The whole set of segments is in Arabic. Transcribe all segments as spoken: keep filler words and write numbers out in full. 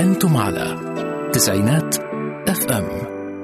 أنتم على تسعينات اف ام.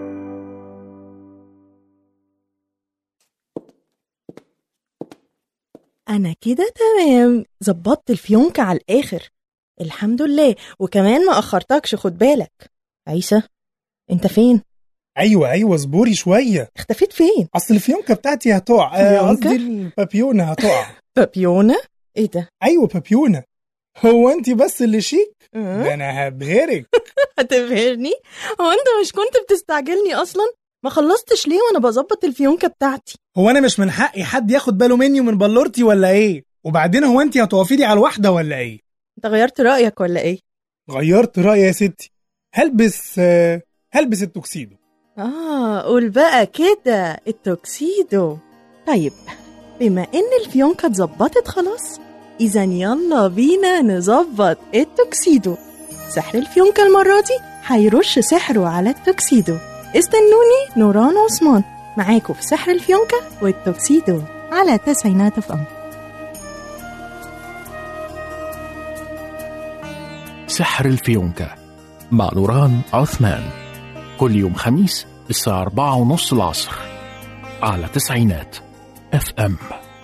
أنا كده تمام، زبطت الفيونكة على الآخر الحمد لله، وكمان ما أخرتكش. خد بالك عيسى، أنت فين؟ ايوه ايوه اصبري شويه. اختفيت فين؟ اصل الفيونكه بتاعتي هتقع، فيونكة؟ قصدي البابيونه هتقع. بابيونة؟ إيه ده؟ ايوه بابيونه. هو انت بس اللي شيك؟ أه؟ ده انا هبهرك. هتبهرني؟ هو أنت مش كنت بتستعجلني أصلا؟ ما خلصتش ليه وأنا بظبط الفيونكة بتاعتي؟ هو انا مش من حقي حد ياخد باله مني ومن بلورتي ولا ايه؟ وبعدين هو انت هتوقفي لي على الواحده ولا ايه؟ أنت غيرت رأيك ولا إيه؟ غيرت رايي يا ستي. هلبس آه، هلبس التوكسيدو. آه قول بقى كده التوكسيدو. طيب بما إن الفيونكة اتظبطت خلاص، إذا يلا بينا نظبط التوكسيدو. سحر الفيونكة المرة دي هيرش سحره على التوكسيدو. استنوني نوران عثمان معاكم في سحر الفيونكة والتوكسيدو على تسعينات اف ام. سحر الفيونكة مع نوران عثمان، كل يوم خميس الساعة أربعة ونص العصر على تسعينات اف ام.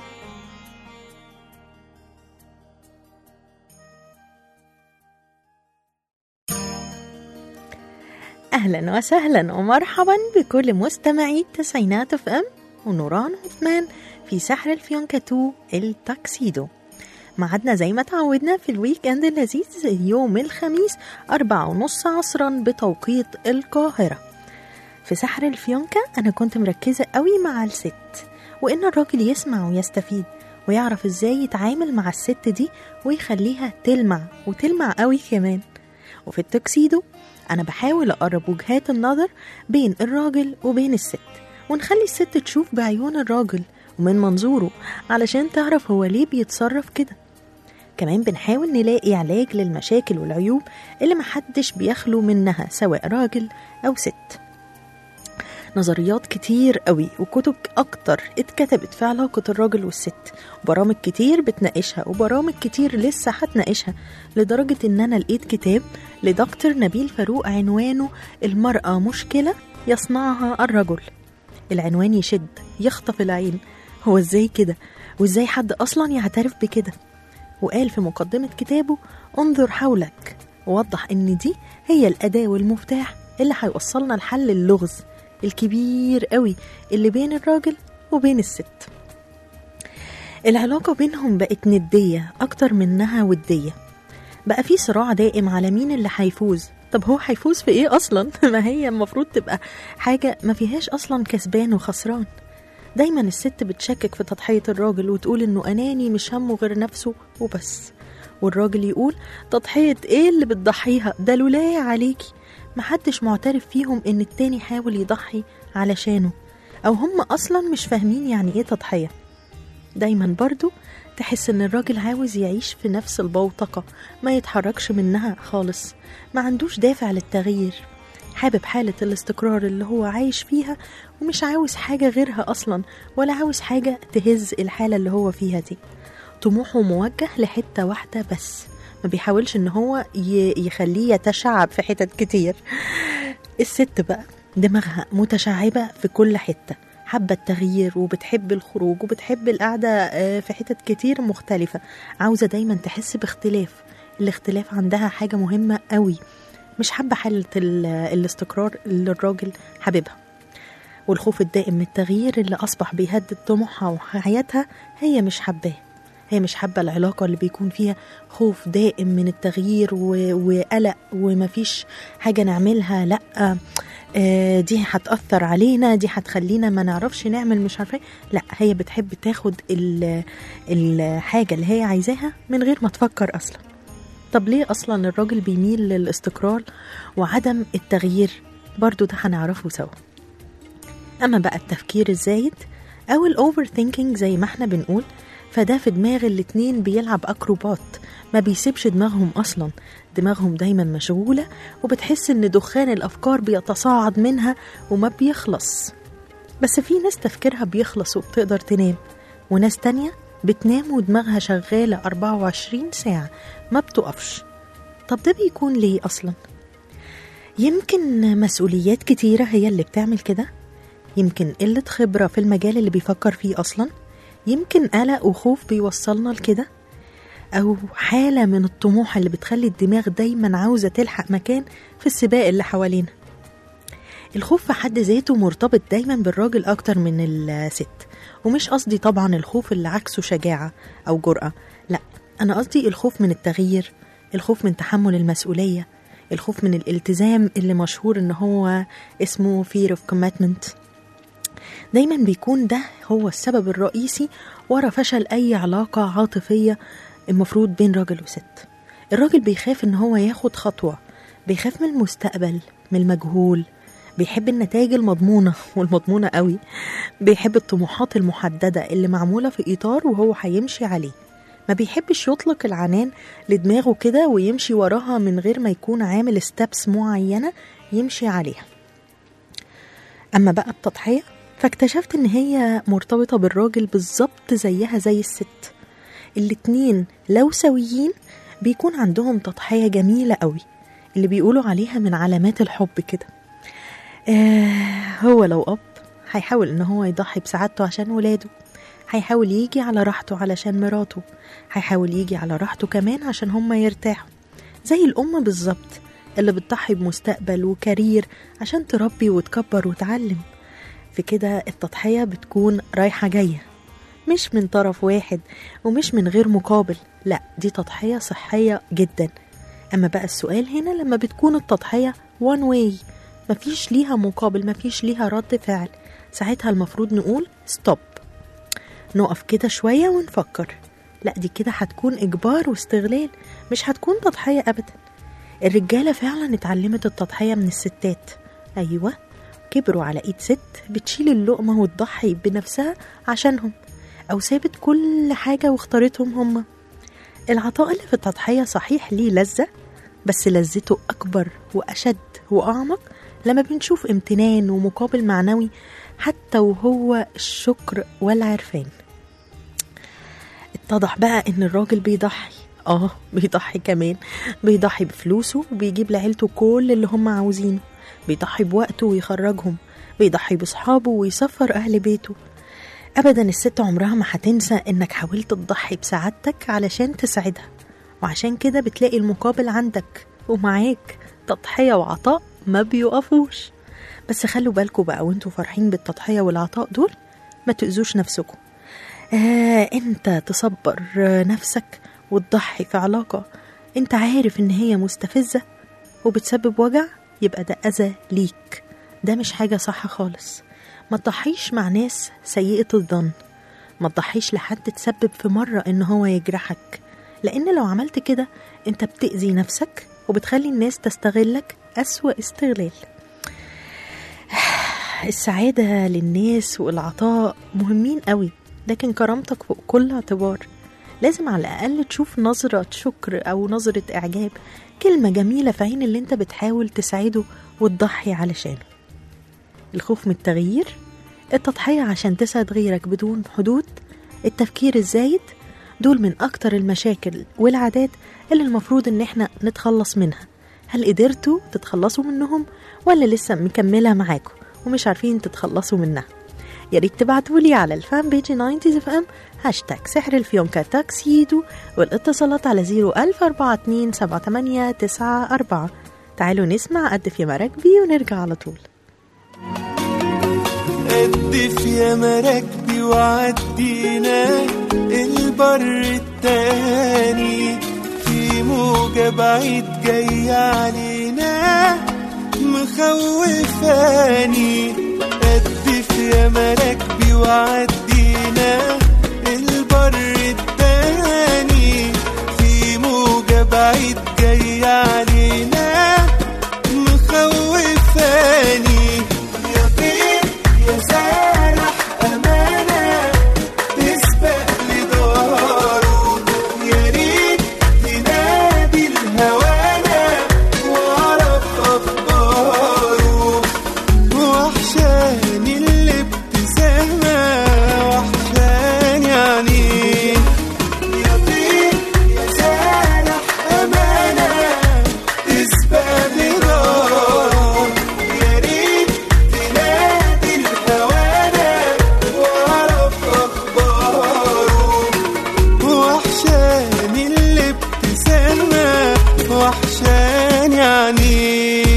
أهلا وسهلا ومرحبا بكل مستمعي تسعينات اف ام ونوران عثمان في سحر الفيونكة اتنين التوكسيدو. معدنا زي ما تعودنا في الويك اند اللذيذ يوم الخميس أربعة ونص عصرا بتوقيت القاهرة. في سحر الفيونكة أنا كنت مركزة قوي مع الست، وإن الراجل يسمع ويستفيد ويعرف إزاي يتعامل مع الست دي ويخليها تلمع وتلمع قوي كمان. وفي التوكسيدو أنا بحاول أقرب وجهات النظر بين الراجل وبين الست، ونخلي الست تشوف بعيون الراجل ومن منظوره علشان تعرف هو ليه بيتصرف كده. كمان بنحاول نلاقي علاج للمشاكل والعيوب اللي محدش بيخلو منها سواء راجل أو ست. نظريات كتير قوي وكتب أكتر اتكتبت في علاقة الراجل والست، وبرامج كتير بتناقشها وبرامج كتير لسه هتناقشها، لدرجة ان انا لقيت كتاب لدكتور نبيل فاروق عنوانه المرأة مشكلة يصنعها الرجل. العنوان يشد يخطف العين. هو ازاي كده؟ وازاي حد اصلا يعترف بكده؟ وقال في مقدمة كتابه انظر حولك، ووضح ان دي هي الأداة والمفتاح اللي هيوصلنا لحل اللغز الكبير قوي اللي بين الراجل وبين الست. العلاقة بينهم بقت ندية أكتر منها ودية، بقى في صراع دائم على مين اللي هيفوز. طب هو هيفوز في ايه أصلا؟ ما هي المفروض تبقى حاجة ما فيهاش أصلا كسبان وخسران. دايما الست بتشكك في تضحية الراجل وتقول إنه أناني مش همه غير نفسه وبس، والراجل يقول تضحية ايه اللي بتضحيها ده لولاي عليكي. محدش معترف فيهم إن التاني حاول يضحي علشانه، أو هم أصلا مش فاهمين يعني ايه تضحية. دايما برضو تحس ان الراجل عاوز يعيش في نفس البوتقة، ما يتحركش منها خالص، ما عندوش دافع للتغيير، حابب حالة الاستقرار اللي هو عايش فيها ومش عاوز حاجة غيرها أصلا، ولا عاوز حاجة تهز الحالة اللي هو فيها دي. طموحه موجه لحتة واحدة بس، ما بيحاولش ان هو يخليه يتشعب في حتت كتير. الست بقى دماغها متشعبة في كل حتة، حابة التغيير وبتحب الخروج وبتحب القعدة في حتت كتير مختلفة، عاوزة دايما تحس باختلاف. الاختلاف عندها حاجة مهمة قوي، مش حابة حالة الاستقرار اللي الراجل حاببها. والخوف الدائم من التغيير اللي أصبح بيهدد طموحها وحياتها هي مش حباه. هي مش حابة العلاقة اللي بيكون فيها خوف دائم من التغيير وقلق ومفيش حاجة نعملها، لأ آه دي هتأثر علينا، دي هتخلينا ما نعرفش نعمل مش عارفة. لا، هي بتحب تاخد الحاجة اللي هي عايزاها من غير ما تفكر أصلا. طب ليه أصلا الراجل بيميل للاستقرار وعدم التغيير؟ برضو ده هنعرفه سوا. أما بقى التفكير الزايد أو الأوفر ثينكينج زي ما احنا بنقول، فده في دماغ الاتنين بيلعب أكروبات، ما بيسيبش دماغهم أصلا. دماغهم دايما مشغولة وبتحس ان دخان الأفكار بيتصاعد منها وما بيخلص. بس في ناس تفكيرها بيخلص وبتقدر تنام، وناس تانية بتنام ودماغها شغالة أربعة وعشرين ساعة ما بتقفش. طب ده بيكون ليه أصلا؟ يمكن مسؤوليات كتيرة هي اللي بتعمل كده، يمكن قلة خبرة في المجال اللي بيفكر فيه أصلا، يمكن قلق وخوف بيوصلنا لكده، أو حالة من الطموح اللي بتخلي الدماغ دايما عاوزة تلحق مكان في السباق اللي حوالينا. الخوف في حد ذاته مرتبط دايما بالراجل أكتر من الست، ومش قصدي طبعا الخوف اللي عكسه شجاعة أو جرأة، لا، أنا قصدي الخوف من التغيير، الخوف من تحمل المسؤولية، الخوف من الالتزام اللي مشهور إن هو اسمه fear of commitment. دايما بيكون ده هو السبب الرئيسي ورا فشل أي علاقة عاطفية المفروض بين راجل وست. الراجل بيخاف إن هو ياخد خطوة، بيخاف من المستقبل، من المجهول، بيحب النتائج المضمونة والمضمونة قوي، بيحب الطموحات المحددة اللي معمولة في إطار وهو هيمشي عليه، ما بيحبش يطلق العنان لدماغه كده ويمشي وراها من غير ما يكون عامل ستابس معينة يمشي عليها. أما بقى التضحية فاكتشفت إن هي مرتبطة بالراجل بالظبط زيها زي الست. الاتنين لو سويين بيكون عندهم تضحية جميلة قوي اللي بيقولوا عليها من علامات الحب كده. آه هو لو أب هيحاول إن هو يضحي بسعادته عشان ولاده، هيحاول يجي على راحته علشان مراته، هيحاول يجي على راحته كمان عشان هم يرتاحوا، زي الأم بالظبط اللي بتضحي بمستقبل وكارير عشان تربي وتكبر وتعلم. في كده التضحية بتكون رايحة جاية، مش من طرف واحد ومش من غير مقابل، لا، دي تضحية صحية جدا. أما بقى السؤال هنا لما بتكون التضحية one way، مفيش ليها مقابل، مفيش ليها رد فعل، ساعتها المفروض نقول ستوب، نقف كده شوية ونفكر. لا، دي كده هتكون إجبار واستغلال، مش هتكون تضحية أبدا. الرجالة فعلا اتعلمت التضحية من الستات، أيوة، كبروا على إيد ست بتشيل اللقمة وتضحي بنفسها عشانهم، أو سابت كل حاجة واختارتهم هم. العطاء اللي في التضحية صحيح ليه لذة، بس لذته أكبر وأشد وأعمق لما بنشوف امتنان ومقابل معنوي، حتى وهو الشكر والعرفان. اتضح بقى إن الراجل بيضحي، آه بيضحي كمان، بيضحي بفلوسه وبيجيب لعيلته كل اللي هم عاوزينه، بيضحي بوقته ويخرجهم، بيضحي بصحابه ويسفر أهل بيته. أبدا الست عمرها ما هتنسى إنك حاولت تضحي بسعادتك علشان تسعدها، وعشان كده بتلاقي المقابل عندك ومعاك. تضحية وعطاء ما بيقفوش. بس خلوا بالكم بقى وانتوا فرحين بالتضحية والعطاء دول، ما تؤذوش نفسكم. آه انت تصبر نفسك وتضحي في علاقة انت عارف ان هي مستفزة وبتسبب وجع، يبقى ده أذى ليك، ده مش حاجة صح خالص. ما تضحيش مع ناس سيئة الظن، ما تضحيش لحد تسبب في مرة ان هو يجرحك، لان لو عملت كده انت بتأذي نفسك وبتخلي الناس تستغلك أسوأ استغلال. السعادة للناس والعطاء مهمين قوي، لكن كرامتك فوق كل اعتبار. لازم على الأقل تشوف نظرة شكر أو نظرة إعجاب، كلمة جميلة في عين اللي انت بتحاول تساعده وتضحي علشانه. الخوف من التغيير، التضحية عشان تسعد غيرك بدون حدود، التفكير الزايد، دول من أكتر المشاكل والعادات اللي المفروض ان احنا نتخلص منها. هل قدرتوا تتخلصوا منهم ولا لسه مكملة معاكم ومش عارفين تتخلصوا منها؟ يا ريت تبعتولي على الفان بيج تسعين اف ام هاشتاج سحر الفيونكة تاكسيدو، والاتصالات على زيرو ألف أربعة اتنين سبعة تمانية تسعة أربعة. تعالوا نسمع قد في مراكبي ونرجع على طول. قد في مراكبي وعدينا البر التاني، في موجة بعيد جاية علينا مخوفاني. قد في مراكبي وعدينا البر التاني، في موجة بعيد جاية علينا مخوفاني. يا طير يا سارح أمانة تسبق لداره، يا ريت تنادي الهوانا وعرف أخباره. وحشاني الابتسامة، وحشاني عينيه. يا طير يا سارح أمانة يعني.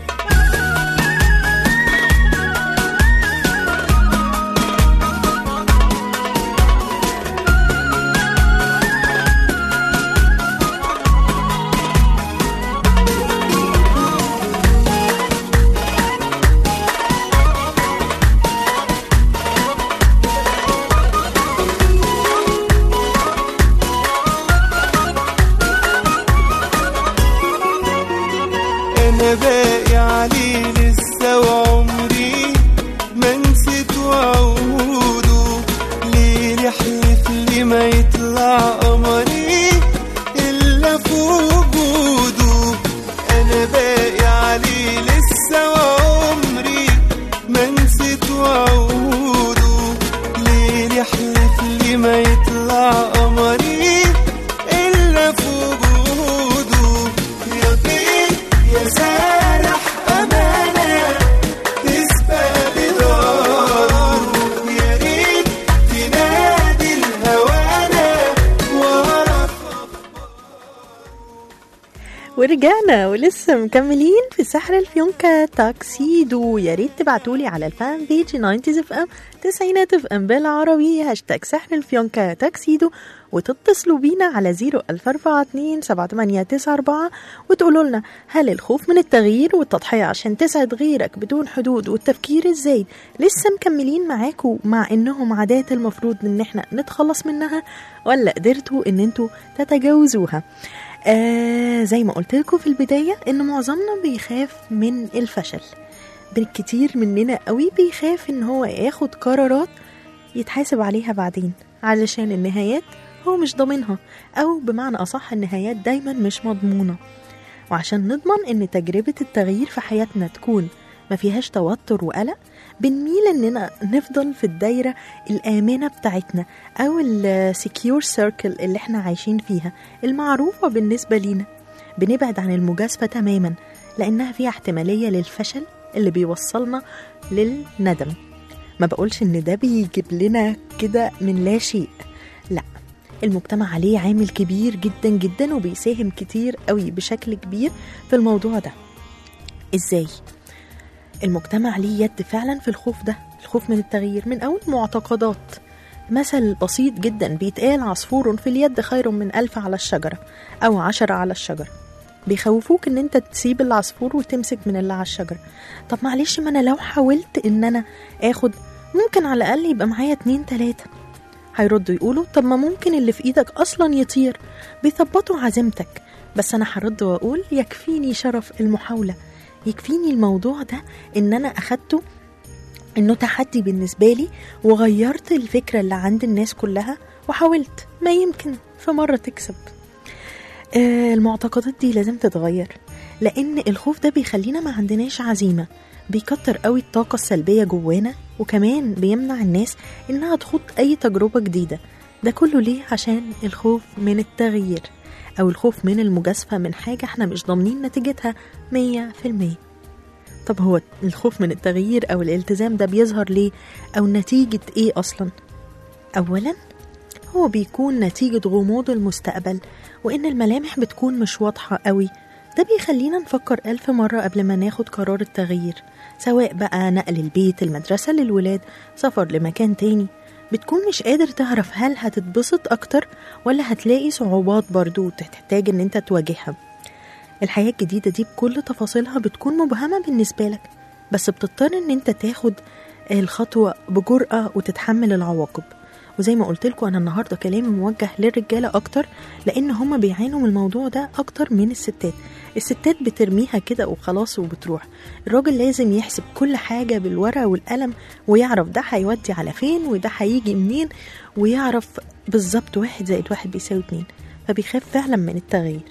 أنا باقي عليه لسه وعمري ما نسيت وعوده، ليه يحلف لي ما يطلع قمري إلا في وجوده. أنا باقي عليه لسه وعمري ما نسيت وعوده، ليه يحلف لي ما يطلع قمري إلا في وجوده. يا طير يا سارح أمانة تسبق بداره، يا ريت تنادي الهوانا وأعرف. ورجعنا ولسه مكملين في سحر الفيونكة تاكسيدو. يا ريت تبعتولي على الفان بيج تسعين اف ام تسعينات اف ام بالعربي هاشتاج سحر الفيونكة تاكسيدو، وتتصلوا بينا على صفر ألف أربعة اتنين سبعة تمانية تسعة أربعة وتقولوا لنا هل الخوف من التغيير والتضحية عشان تسعد غيرك بدون حدود والتفكير الزايد لسه مكملين معاكم، مع انهم عادات المفروض ان احنا نتخلص منها، ولا قدرتوا ان انتوا تتجاوزوها؟ آه زي ما قلت لكم في البداية ان معظمنا بيخاف من الفشل. بالكتير مننا قوي بيخاف ان هو ياخد قرارات يتحاسب عليها بعدين، علشان النهايات هو مش ضامنها، او بمعنى اصح النهايات دايما مش مضمونة. وعشان نضمن ان تجربة التغيير في حياتنا تكون ما فيهاش توتر وقلق، بنميل اننا نفضل في الدايرة الآمنة بتاعتنا او السكيور سيركل اللي احنا عايشين فيها المعروفة بالنسبة لينا. بنبعد عن المجازفة تماما لانها فيها احتمالية للفشل اللي بيوصلنا للندم. ما بقولش ان ده بيجيب لنا كده من لا شيء، لا، المجتمع عليه عامل كبير جدا جدا وبيساهم كتير قوي بشكل كبير في الموضوع ده. ازاي؟ المجتمع ليه يد فعلا في الخوف ده، الخوف من التغيير، من اول معتقدات. مثل بسيط جدا بيتقال عصفور في اليد خير من ألف على الشجرة او عشرة على الشجرة. بيخوفوك ان انت تسيب العصفور وتمسك من اللي على الشجرة. طب معلش، ما انا لو حاولت ان انا اخد ممكن على الاقل يبقى معايا اتنين تلاتة. هيردوا يقولوا طب ما ممكن اللي في ايدك اصلا يطير. بيثبطوا عزيمتك. بس انا هرد واقول يكفيني شرف المحاولة، يكفيني الموضوع ده ان انا اخدته انه تحدي بالنسبة لي، وغيرت الفكرة اللي عند الناس كلها وحاولت، ما يمكن في مرة تكسب. آه المعتقدات دي لازم تتغير، لان الخوف ده بيخلينا ما عندناش عزيمة، بيكتر قوي الطاقة السلبية جوانا، وكمان بيمنع الناس انها تخوض اي تجربة جديدة. ده كله ليه؟ عشان الخوف من التغيير، او الخوف من المجازفة من حاجة احنا مش ضامنين نتيجتها مية في المية. طب هو الخوف من التغيير او الالتزام ده بيظهر ليه، او نتيجة ايه اصلا؟ اولا هو بيكون نتيجة غموض المستقبل، وان الملامح بتكون مش واضحة قوي. ده بيخلينا نفكر ألف مرة قبل ما ناخد قرار التغيير، سواء بقى نقل البيت، المدرسة للولاد، سفر لمكان تاني. بتكون مش قادر تعرف هل هتتبسط أكتر ولا هتلاقي صعوبات برضو تحتاج ان انت تواجهها. الحياة الجديدة دي بكل تفاصيلها بتكون مبهمة بالنسبة لك، بس بتضطر ان انت تاخد الخطوة بجرأة وتتحمل العواقب. وزي ما قلت لكم، انا النهارده كلامي موجه للرجاله اكتر، لان هم بيعانوا من الموضوع ده اكتر من الستات. الستات بترميها كده وخلاص وبتروح. الراجل لازم يحسب كل حاجه بالورقه والقلم، ويعرف ده هيودي على فين وده هيجي منين، ويعرف بالظبط واحد زائد واحد بيساوي اتنين. فبيخاف فعلا من التغيير.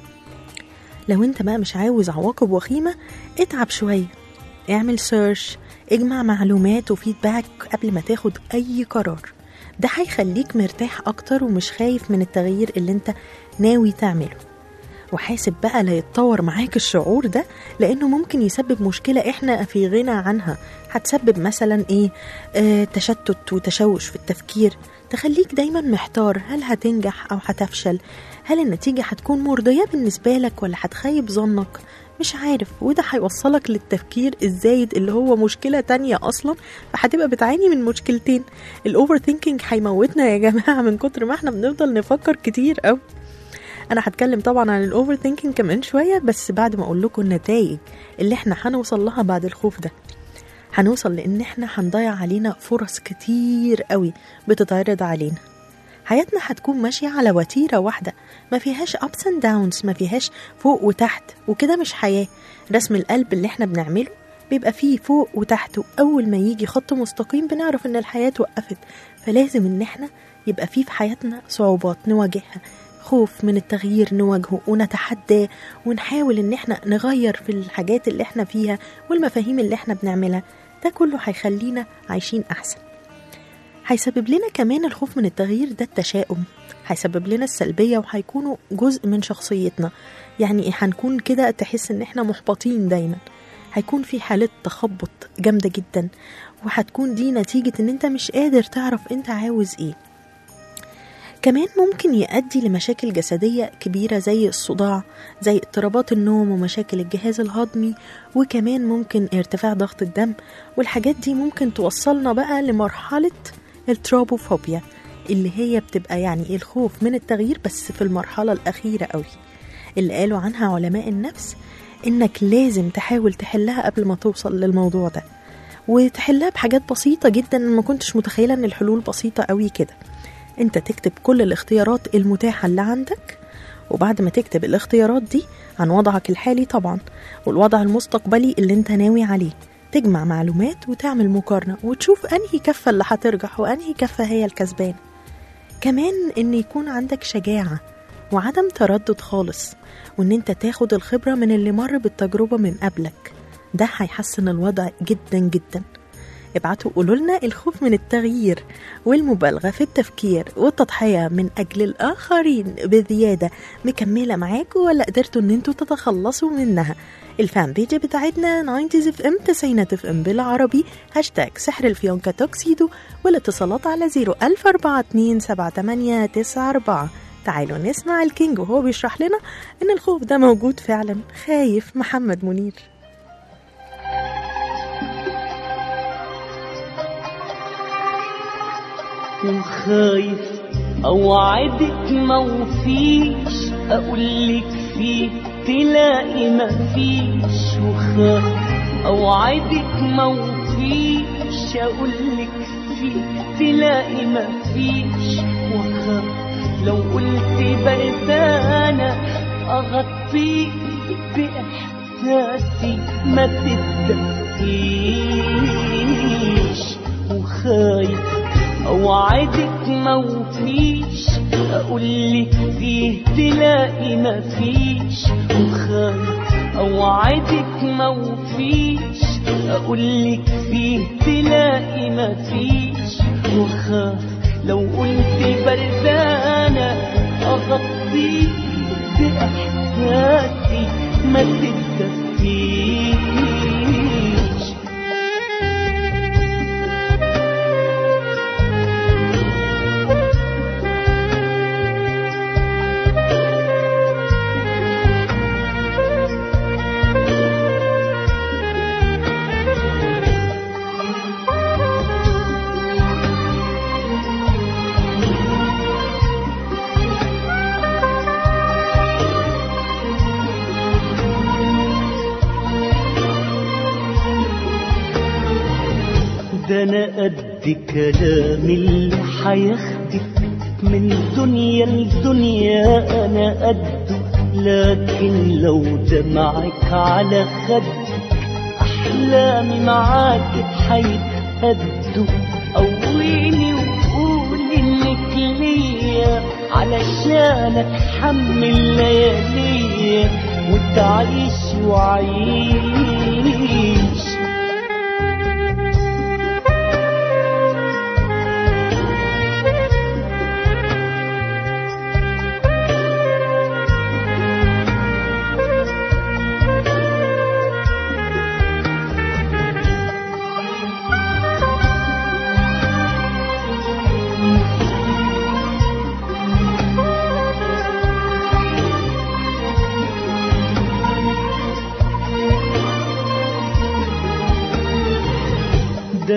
لو انت بقى مش عاوز عواقب وخيمه، اتعب شويه، اعمل سيرش، اجمع معلومات وفيدباك قبل ما تاخد اي قرار. ده هيخليك مرتاح اكتر ومش خايف من التغيير اللي انت ناوي تعمله. وحاسب بقى لا يتطور معاك الشعور ده، لأنه ممكن يسبب مشكلة إحنا في غنى عنها. هتسبب مثلا إيه؟ آه تشتت وتشوش في التفكير، تخليك دايما محتار، هل هتنجح أو هتفشل؟ هل النتيجة هتكون مرضية بالنسبة لك ولا هتخيب ظنك؟ مش عارف، وده هيوصلك للتفكير الزايد اللي هو مشكلة تانية أصلا، فهتبقى بتعاني من مشكلتين. الأوفر ثينكينج هيموتنا يا جماعة من كتر ما احنا بنفضل نفكر كتير أوي. أنا هتكلم طبعا عن الأوفر ثينكينج كمان شوية، بس بعد ما أقول لكم النتائج اللي احنا هنوصل لها بعد الخوف ده. هنوصل لأن احنا هنضيع علينا فرص كتير قوي بتتعرض علينا. حياتنا هتكون ماشية على وتيرة واحدة، ما فيهاش ups and downs، ما فيهاش فوق وتحت، وكده مش حياة. رسم القلب اللي احنا بنعمله بيبقى فيه فوق وتحت، وأول ما يجي خط مستقيم بنعرف ان الحياة وقفت. فلازم ان احنا يبقى فيه في حياتنا صعوبات نواجهها، خوف من التغيير نواجهه ونتحداه، ونحاول ان احنا نغير في الحاجات اللي احنا فيها والمفاهيم اللي احنا بنعملها. ده كله هيخلينا عايشين أحسن. هيسبب لنا كمان الخوف من التغيير ده التشاؤم، هيسبب لنا السلبية، وهيكونوا جزء من شخصيتنا. يعني هنكون كده تحس ان احنا محبطين دايما، هيكون في حالة تخبط جامدة جدا، وهتكون دي نتيجة ان انت مش قادر تعرف انت عاوز ايه. كمان ممكن يؤدي لمشاكل جسدية كبيرة زي الصداع، زي اضطرابات النوم ومشاكل الجهاز الهضمي، وكمان ممكن ارتفاع ضغط الدم. والحاجات دي ممكن توصلنا بقى لمرحلة التروبوفوبيا، اللي هي بتبقى يعني الخوف من التغيير بس في المرحلة الأخيرة قوي، اللي قالوا عنها علماء النفس إنك لازم تحاول تحلها قبل ما توصل للموضوع ده، وتحلها بحاجات بسيطة جدا. ما كنتش متخيلة إن الحلول بسيطة قوي كده. انت تكتب كل الاختيارات المتاحة اللي عندك، وبعد ما تكتب الاختيارات دي عن وضعك الحالي طبعا والوضع المستقبلي اللي انت ناوي عليه، تجمع معلومات وتعمل مقارنة وتشوف انهي كفة اللي هترجح وانهي كفة هي الكسبان. كمان ان يكون عندك شجاعة وعدم تردد خالص، وان انت تاخد الخبرة من اللي مر بالتجربة من قبلك. ده هيحسن الوضع جدا جدا. ابعتوا قولوا لنا الخوف من التغيير والمبالغة في التفكير والتضحية من أجل الآخرين بزيادة مكملة معاكم، ولا قدرتوا ان انتوا تتخلصوا منها؟ الفان بيج بتاعتنا ناينتيز اف ام، تسعينات اف ام بالعربي، هاشتاج سحر الفيونكة توكسيدو، والاتصالات على زيرو ألف أربعة اتنين سبعة تمانية تسعة أربعة. تعالوا نسمع الكينج وهو بيشرح لنا ان الخوف ده موجود فعلا. خايف محمد منير. وخايف اوعدك موفيش، اقولك فيه تلاقي مفيش. وخايف اوعدك موفيش، اقولك فيه تلاقي مفيش. وخايف لو قلت بردانة اغطيك باحساسي ما تتدفيش. وخايف اوعدك موفيش، اقولك فيه تلاقي مفيش. وخايف اوعدك موفيش، اقولك فيه تلاقي مفيش. وخايف لو قلت بردانة اغطيك باحساسي ما تتدفيش. ده انا قد كلام اللي حياخدك من دنيا لدنيا، انا قده. لكن لو دمعك على خدك احلامي معاك حيتهدوا. قويني وقول انك ليا علشان اتحمل لياليا وتعيش وعيش.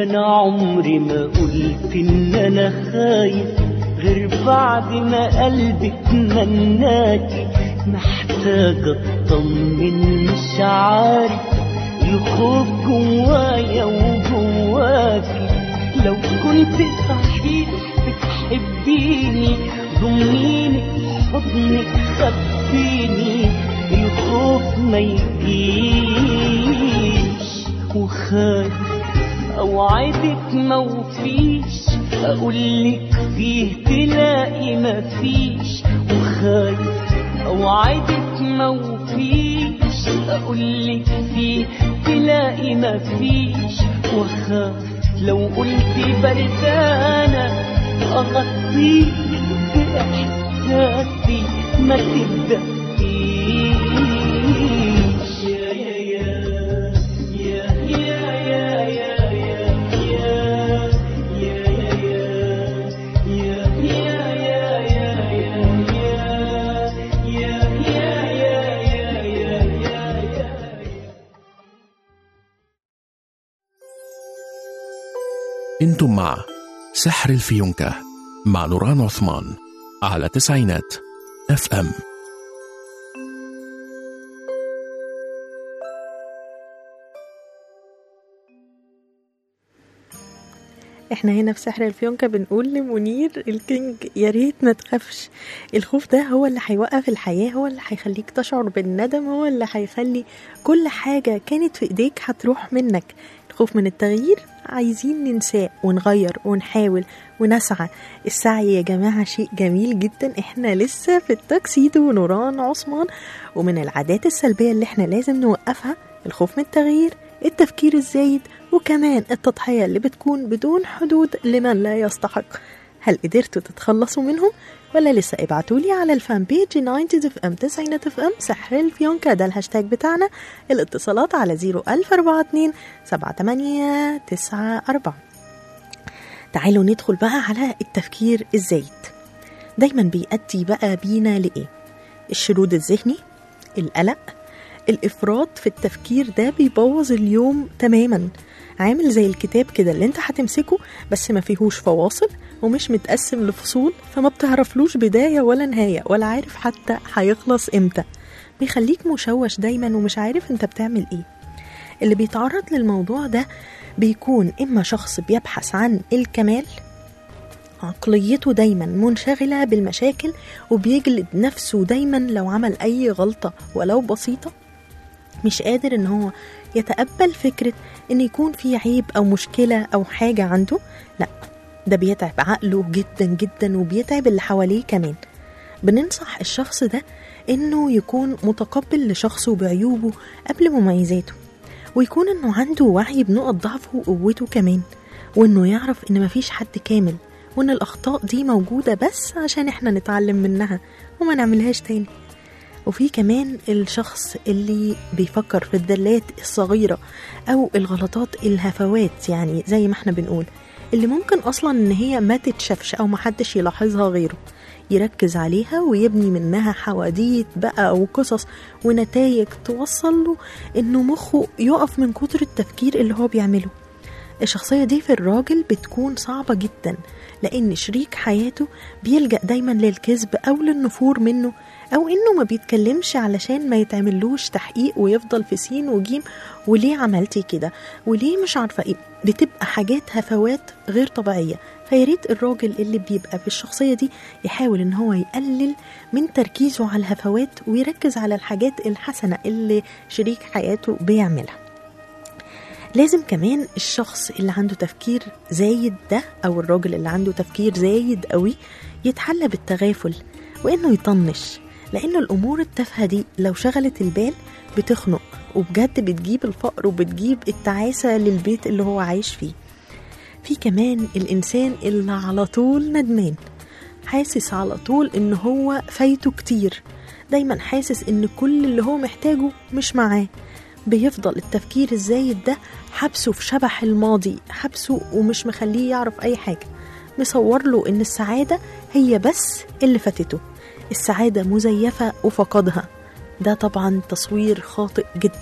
ده انا عمري ما قلت ان انا خايف غير بعد ما قلبي اتمناكي. محتاجة اطمن مش عارف الخوف جوايا وجواكي. لو كنت صحيح بتحبيني ضميني حضنك خبيني الخوف ما يجيش. وخايف اوعدك موفيش اقولك فيه تلاقي مفيش. وخايف اوعدك موفيش اقولك فيه تلاقي مفيش. وخاف لو قلتي بردانة اغطيك باحساسي ما تبدأيش. يا يا يا يا يا انتم مع سحر الفيونكة مع نوران عثمان على تسعينات اف ام. احنا هنا في سحر الفيونكة بنقول لمنير الكينج يا ريت ما تخافش. الخوف ده هو اللي هيوقف الحياة، هو اللي هيخليك تشعر بالندم، هو اللي هيخلي كل حاجة كانت في ايديك هتروح منك. الخوف من التغيير عايزين ننساه ونغير ونحاول ونسعى. السعي يا جماعة شيء جميل جدا. احنا لسه في التوكسيدو ونوران عثمان. ومن العادات السلبية اللي احنا لازم نوقفها الخوف من التغيير، التفكير الزايد، وكمان التضحية اللي بتكون بدون حدود لمن لا يستحق. هل قدرتوا تتخلصوا منهم ولا لسه؟ ابعتولي على الفان بيج تسعين اف ام تسعينات اف ام سحر الفيونكة، ده الهاشتاج بتاعنا. الاتصالات على صفر ألف أربعة اتنين سبعة تمانية تسعة أربعة. تعالوا ندخل بقى على التفكير الزايد. دايما بيؤدي بقى بينا لإيه؟ الشرود الذهني، القلق، الإفراط في التفكير ده بيبوظ اليوم تماما. عامل زي الكتاب كده اللي انت هتمسكه بس ما فيهوش فواصل ومش متقسم لفصول، فما بتعرفلوش بداية ولا نهاية ولا عارف حتى هيخلص امتى. بيخليك مشوش دايما ومش عارف انت بتعمل ايه. اللي بيتعرض للموضوع ده بيكون اما شخص بيبحث عن الكمال، عقليته دايما منشغلة بالمشاكل وبيجلد نفسه دايما لو عمل اي غلطة ولو بسيطة، مش قادر ان هو يتقبل فكرة ان يكون في عيب او مشكلة او حاجة عنده. لا، ده بيتعب عقله جدا جدا وبيتعب اللي حواليه كمان. بننصح الشخص ده انه يكون متقبل لشخصه بعيوبه قبل مميزاته، ويكون انه عنده وعي بنقط ضعفه وقوته كمان، وانه يعرف ان مفيش حد كامل، وان الاخطاء دي موجودة بس عشان احنا نتعلم منها وما نعملهاش تاني. وفي كمان الشخص اللي بيفكر في الذلات الصغيرة أو الغلطات الهفوات، يعني زي ما احنا بنقول، اللي ممكن أصلا إن هي ما تتشافش أو محدش يلاحظها غيره، يركز عليها ويبني منها حواديت بقى وقصص ونتائج توصل له إنه مخه يقف من كتر التفكير اللي هو بيعمله. الشخصية دي في الراجل بتكون صعبة جدا، لأن شريك حياته بيلجأ دايما للكذب أو للنفور منه، أو إنه ما بيتكلمش علشان ما يتعملوش تحقيق ويفضل في سين وجيم وليه عملتي كده وليه مش عارفة إيه. بتبقى حاجات هفوات غير طبيعية. فياريت الراجل اللي بيبقى في الشخصية دي يحاول إن هو يقلل من تركيزه على الهفوات ويركز على الحاجات الحسنة اللي شريك حياته بيعملها. لازم كمان الشخص اللي عنده تفكير زايد ده أو الراجل اللي عنده تفكير زايد قوي يتحلى بالتغافل وإنه يطنش، لأن الأمور التافهة دي لو شغلت البال بتخنق وبجد بتجيب الفقر وبتجيب التعاسة للبيت اللي هو عايش فيه. في كمان الإنسان اللي على طول ندمان، حاسس على طول إن هو فايته كتير، دايما حاسس إن كل اللي هو محتاجه مش معاه. بيفضل التفكير الزايد ده حبسه في شبح الماضي، حبسه ومش مخليه يعرف أي حاجة، مصور له إن السعادة هي بس اللي فاتته، السعادة مزيفة وفقدها. ده طبعا تصوير خاطئ جدا.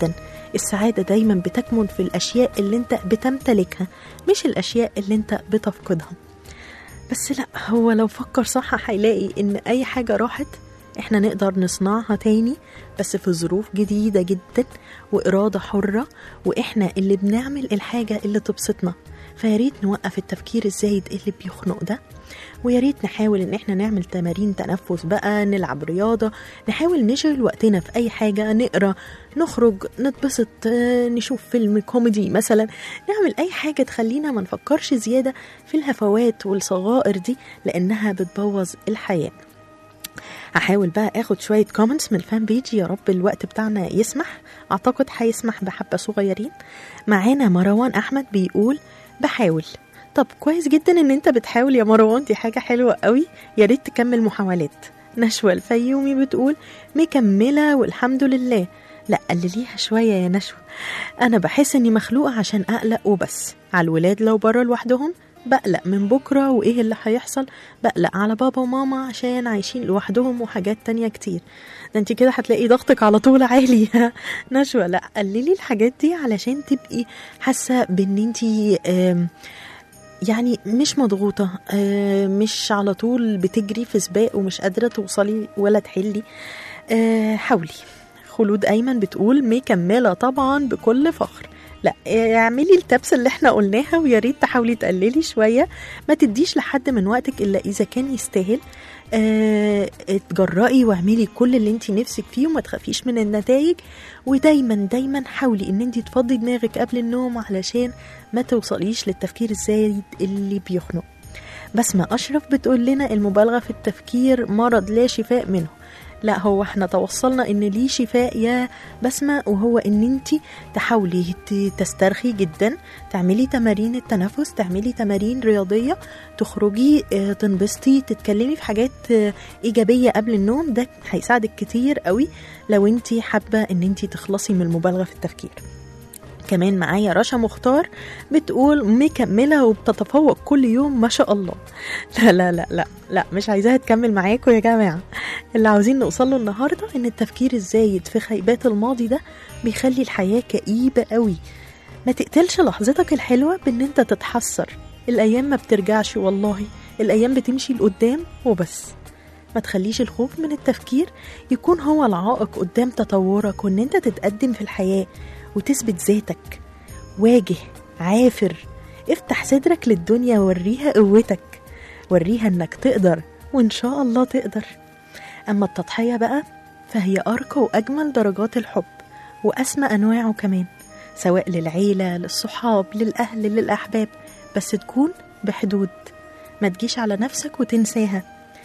السعادة دايما بتكمن في الأشياء اللي انت بتمتلكها، مش الأشياء اللي انت بتفقدها. بس لا، هو لو فكر صح هيلاقي ان اي حاجة راحت احنا نقدر نصنعها تاني، بس في ظروف جديدة جدا وإرادة حرة، واحنا اللي بنعمل الحاجة اللي تبسطنا. فياريت نوقف التفكير الزايد اللي بيخنق ده، وياريت نحاول ان احنا نعمل تمارين تنفس بقى، نلعب رياضة، نحاول نشغل وقتنا في اي حاجة، نقرأ، نخرج، نتبسط، نشوف فيلم كوميدي مثلا، نعمل اي حاجة تخلينا ما نفكرش زيادة في الهفوات والصغائر دي لانها بتبوظ الحياة. هحاول بقى اخد شوية كومنتس من الفان بيج، يا رب الوقت بتاعنا يسمح، اعتقد هيسمح بحبة صغيرين. معانا مروان احمد بيقول بحاول. طب كويس جدا ان انت بتحاول يا مروان، دي حاجة حلوة قوي، يا ريت تكمل محاولات. نشوى الفيومي بتقول مكملة والحمد لله. لا قلليها شوية يا نشوى، انا بحس اني مخلوقة عشان اقلق وبس. على الولاد لو برا لوحدهم بقلق من بكرة وايه اللي هيحصل، بقلق على بابا وماما عشان عايشين لوحدهم وحاجات تانية كتير. ده انت كده هتلاقي ضغطك على طول عالي. نشوى لا قللي الحاجات دي علشان تبقي حاسة بان انت يعني مش مضغوطة، مش على طول بتجري في سباق ومش قادرة توصلي ولا تحلي. حاولي. خلود أيمن بتقول مكملة طبعا بكل فخر. لا اعملي التبس اللي احنا قلناها، ويا ريت تحاولي تقللي شوية، ما تديش لحد من وقتك إلا إذا كان يستاهل. اه اتجرأي واعملي كل اللي انت نفسك فيه وما تخافيش من النتائج. ودايما دايما حاولي ان انت تفضي دماغك قبل النوم علشان ما توصليش للتفكير الزايد اللي بيخنق. بسمة أشرف بتقول لنا المبالغة في التفكير مرض لا شفاء منه. لا هو احنا توصلنا ان ليه شفاء يا بسمة، وهو ان انتي تحاولي تسترخي جدا، تعملي تمارين التنفس، تعملي تمارين رياضية، تخرجي تنبسطي، تتكلمي في حاجات ايجابية قبل النوم. ده هيساعدك كتير قوي لو انتي حابة ان انتي تخلصي من المبالغة في التفكير. كمان معايا رشا مختار بتقول مكملة وبتتفوق كل يوم ما شاء الله. لا لا لا لا لا مش عايزاها تكمل معاكم يا جماعة. اللي عاوزين نوصله النهاردة ان التفكير الزايد في خيبات الماضي ده بيخلي الحياة كئيبة قوي. ما تقتلش لحظتك الحلوة بان انت تتحسر. الايام ما بترجعش والله، الايام بتمشي لقدام وبس. ما تخليش الخوف من التفكير يكون هو العائق قدام تطورك وان انت تتقدم في الحياة وتثبت ذاتك. واجه، عافر، افتح صدرك للدنيا، وريها قوتك، وريها انك تقدر، وان شاء الله تقدر. اما التضحية بقى فهي ارقى واجمل درجات الحب واسمى انواعه كمان، سواء للعيلة، للصحاب، للاهل، للاحباب، بس تكون بحدود. ما تجيش على نفسك وتنساها،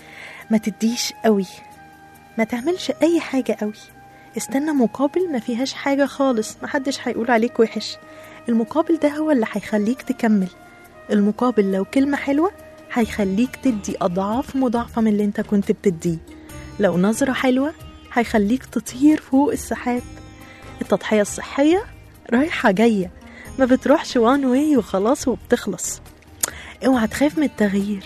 ما تديش قوي، ما تعملش اي حاجة قوي. استنى مقابل ما فيهاش حاجة خالص، محدش هيقول عليك وحش. المقابل ده هو اللي هيخليك تكمل. المقابل لو كلمة حلوة هيخليك تدي أضعاف مضاعفة من اللي انت كنت بتديه. لو نظرة حلوة هيخليك تطير فوق السحاب. التضحية الصحية رايحة جاية، ما بتروحش وان واي وخلاص وبتخلص. اوعى تخاف من التغيير،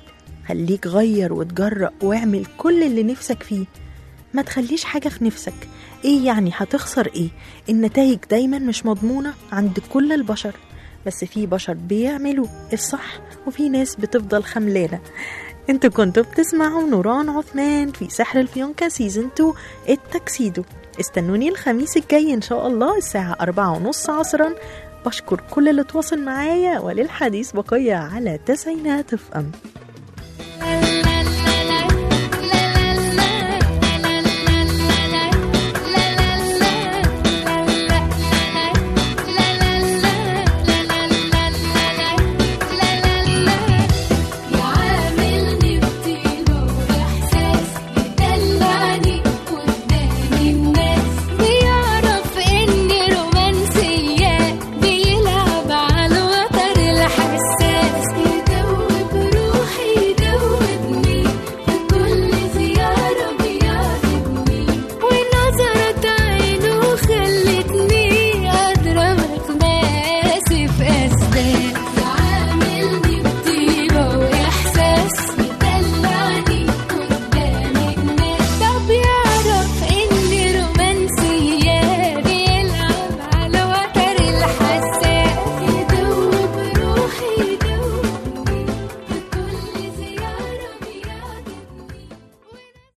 خليك غير وتجرأ واعمل كل اللي نفسك فيه. ما تخليش حاجة في نفسك. ايه يعني هتخسر ايه؟ النتائج دايما مش مضمونة عند كل البشر، بس في بشر بيعملوا الصح وفي ناس بتفضل خملانة. انتوا كنتوا بتسمعوا نوران عثمان في سحر الفيونكة سيزن اتنين التكسيدو. استنوني الخميس الجاي ان شاء الله الساعة أربعة ونص عصرا. بشكر كل اللي تواصل معايا، وللحديث بقية على تسعينات اف ام.